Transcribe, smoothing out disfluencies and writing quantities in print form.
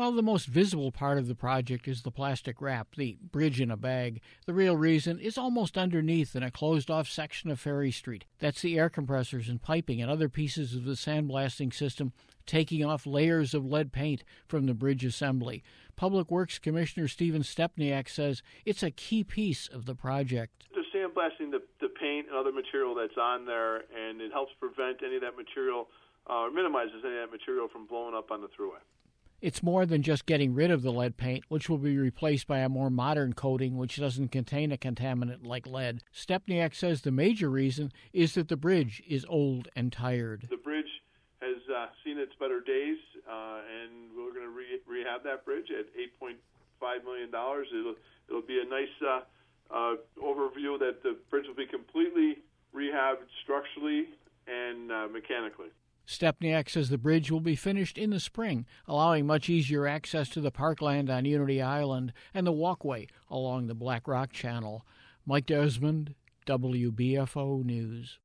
While the most visible part of the project is the plastic wrap, the bridge in a bag, the real reason is almost underneath in a closed-off section of Ferry Street. That's the air compressors and piping and other pieces of the sandblasting system taking off layers of lead paint from the bridge assembly. Public Works Commissioner Stephen Stepniak says it's a key piece of the project. They're sandblasting the paint and other material that's on there, and it helps prevent any of that material, or minimizes any of that material from blowing up on the thruway. It's more than just getting rid of the lead paint, which will be replaced by a more modern coating which doesn't contain a contaminant like lead. Stepniak says the major reason is that the bridge is old and tired. The bridge has seen its better days, and we're going to rehab that bridge at $8.5 million. It'll be a nice overview that the bridge will be completely rehabbed structurally and mechanically. Stepniak says the bridge will be finished in the spring, allowing much easier access to the parkland on Unity Island and the walkway along the Black Rock Channel. Mike Desmond, WBFO News.